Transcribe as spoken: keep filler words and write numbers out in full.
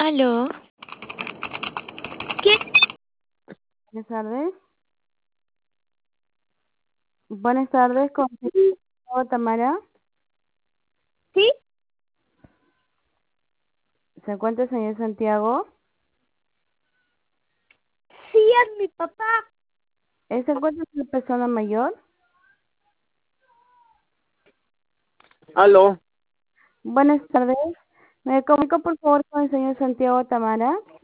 Aló. ¿Quién? Buenas tardes. Buenas tardes, con Tamara. ¿Sí? ¿Se encuentra el señor Santiago? Sí, es mi papá. ¿Él se encuentra una persona mayor? Aló. Buenas tardes. ¿Me comunico por favor con el señor Santiago Tamara?